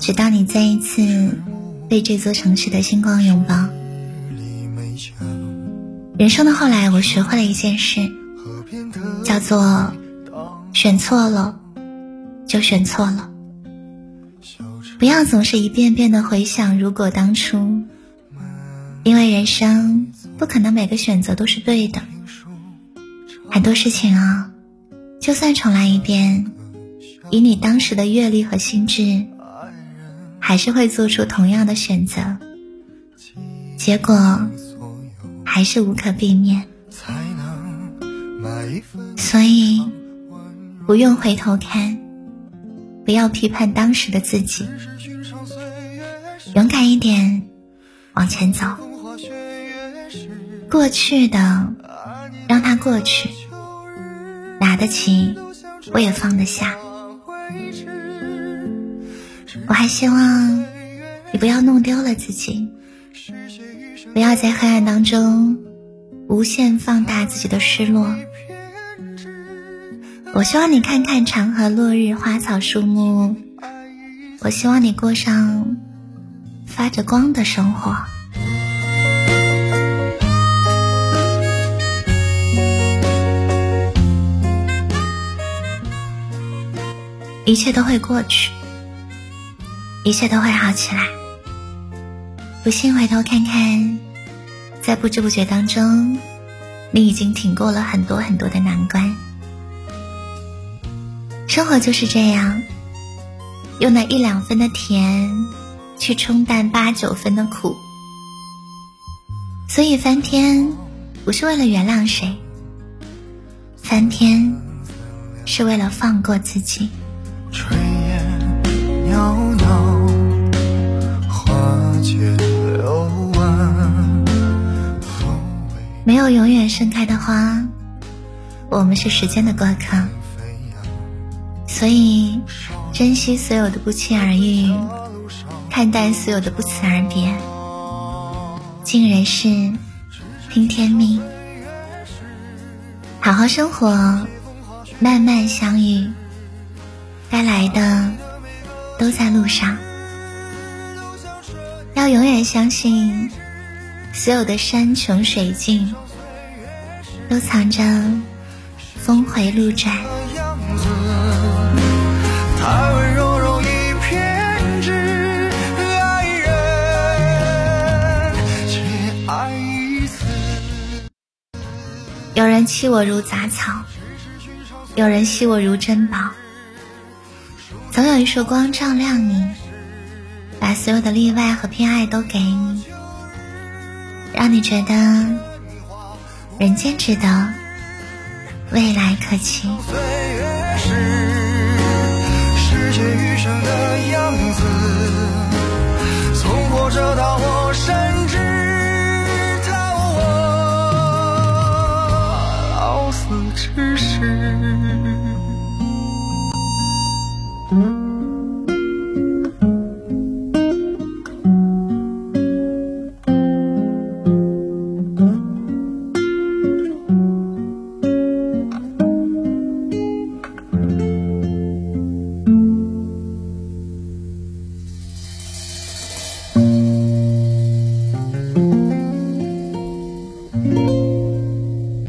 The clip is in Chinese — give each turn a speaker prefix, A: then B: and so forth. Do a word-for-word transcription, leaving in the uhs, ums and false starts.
A: 直到你再一次被这座城市的星光拥抱。人生的后来，我学会了一件事，叫做选错了就选错了。不要总是一遍遍的回想如果当初，因为人生不可能每个选择都是对的。很多事情啊，就算重来一遍，以你当时的阅历和心智，还是会做出同样的选择，结果还是无可避免。所以不用回头看，不要批判当时的自己，勇敢一点往前走，过去的让它过去，拿得起我也放得下。我还希望你不要弄丢了自己，不要在黑暗当中无限放大自己的失落。我希望你看看长河落日，花草树木，我希望你过上发着光的生活。一切都会过去，一切都会好起来。不信回头看看，在不知不觉当中，你已经挺过了很多很多的难关。生活就是这样，用那一两分的甜去冲淡八九分的苦。所以翻篇不是为了原谅谁，翻篇是为了放过自己。
B: 炊烟袅袅，花间流弯。
A: 没有永远盛开的花，我们是时间的过客。所以珍惜所有的不期而遇，看淡所有的不辞而别。尽人事，听天命，好好生活，慢慢相遇，该来的都在路上。要永远相信，所有的山穷水尽都藏着峰回路转。
B: 太温柔容易偏执，爱人却爱一次。
A: 有人弃我如杂草，有人惜我如珍宝，总有一束光照亮你，把所有的例外和偏爱都给你，让你觉得人间值得，未来可期。
B: 岁月是世界余生的样子，从活着到我甚至到我老死之时。